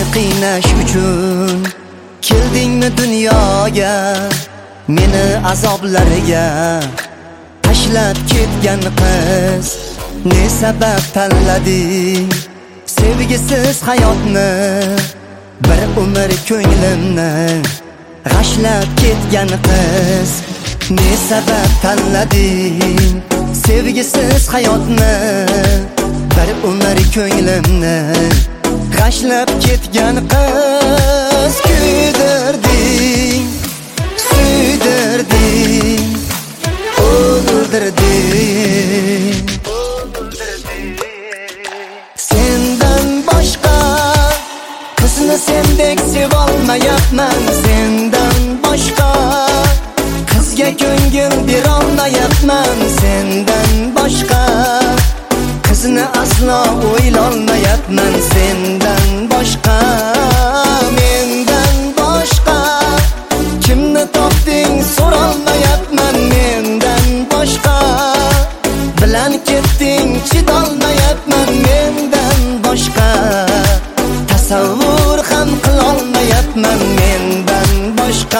qiynash uchun keldingmi dunyoga, meni azoblarga tashlab ketgan qiz. Ne sabab tanlading sevgisiz hayotni, bir umr ko'nglimni g'ashlab ketgan qiz. Ne sabab tanlading sevgisiz hayotni, bir umr ko'nglimni g'ashlab ketgan qiz. Kuydirding, suydirding, o'ldirding. Sendan boshqa qizni sendek sevolmayapman. Sendan boshqa qizga ko'ngil berolmayapman. Sendan boshqa qizni aslo o'ylolmayapman. Sendan boshqa, mendan boshqa kimni topding so'rolmayapman. Mendan boshqa bilan ketding chidolmayapman. Mendan boshqa tasavvur ham qilolmayapman. Mendan boshqa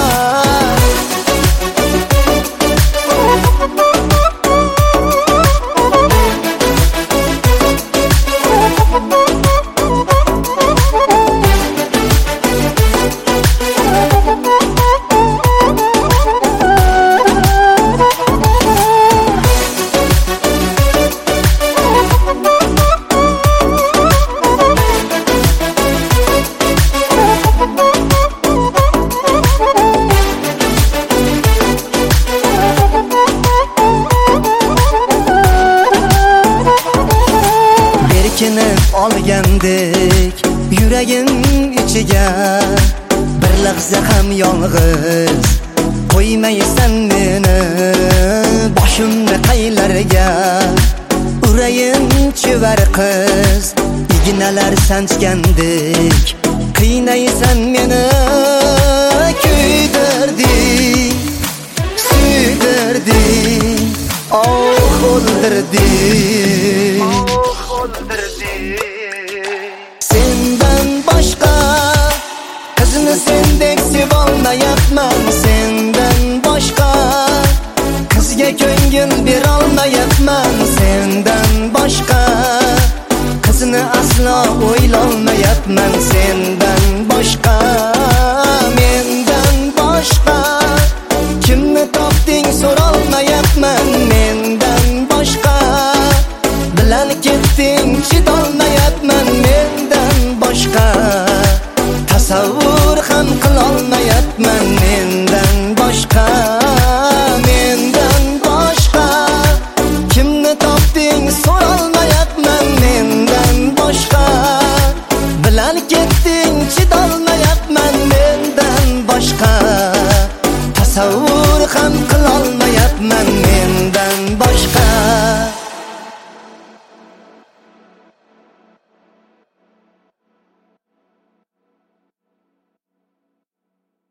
olgandek yuragim ichiga, bir lahza ham yolg'iz qo'ymaysan meni. Boshimni qaylarga urayin chivar qiz, ignalar sanchgandek qiynaysan meni. Kuydirding, suydirding, o'ldirding. Sendan boshqa qizni sendek sevolmayapman. Sendan boshqa qizga ko'ngil berolmayapman. Sendan boshqa qizni aslo o'ylolmayapman. Sendan boshqa, mendan boshqa kimni topding so'rolmayapman. Mendan boshqa bilan ketding chidolmayapman. Mendan boshqa tasavvur ham qilolmayapman. Mendan boshqa, mendan boshqa kimni topding so'rolmayapman. Mendan boshqa bilan ketding chidolmayapman. Mendan boshqa tasavvur